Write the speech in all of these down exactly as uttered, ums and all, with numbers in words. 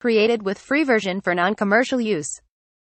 Created with free version for non-commercial use.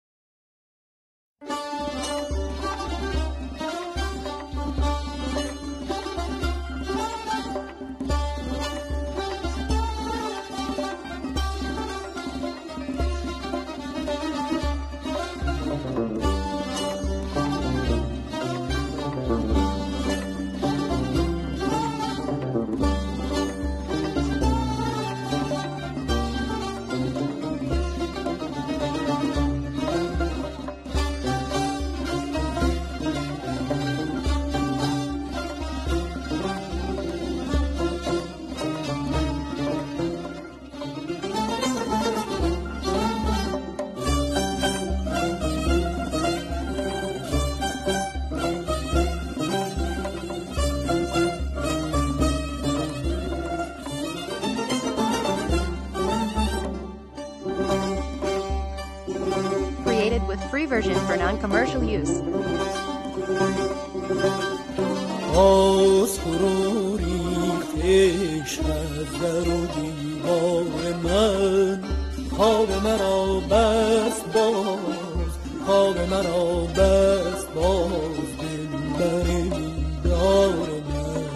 Created with free version for non-commercial use. باز فرو ریختش از در و دیوار من، خواب مرا بست باز، خواب مرا بست باز دلبر بیدار من.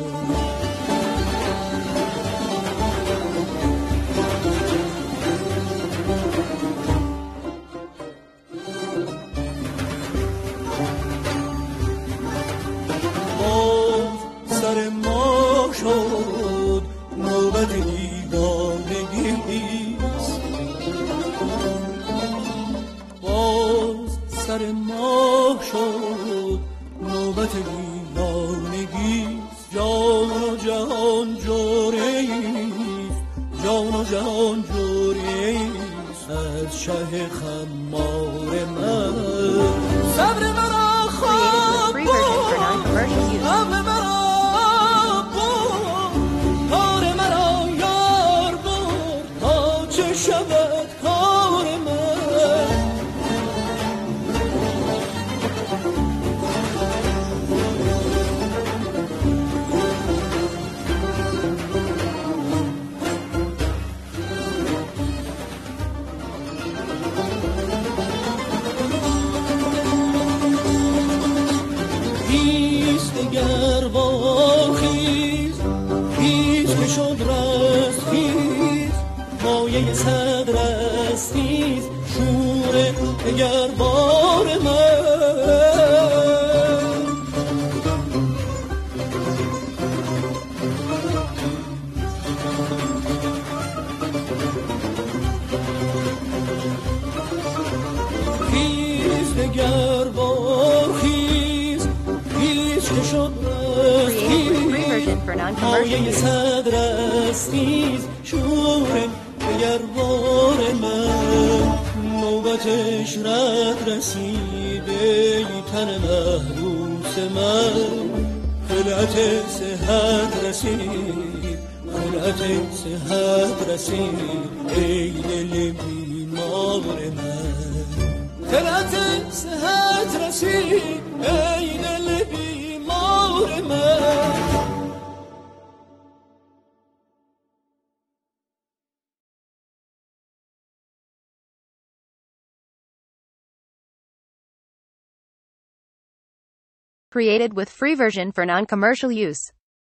سر ما شد نوبت دیوانگیست، باز سر ما شد نوبت دیوانگیست. جان و جهان جوریست، جان و جهان جوریست از شه خمار من. صبر مرا خواب بود، صبر مرا شود کار من. خیز دگر با خیز، خیز که شد رست خیز، مایه صدر است خیز، شور دگر بار من. خیز دگر بار خیز، خیز که شد رست خیز، مایه صدر است خیز، شور دگر بار من. نوبتش رد رسیده ای تن محبوس من، خلعت صحت رسید، خلعت صحت رسید ای دل بیمار من. خلعت صحت رسید ای دل بیمار من. Created with free version for non-commercial use.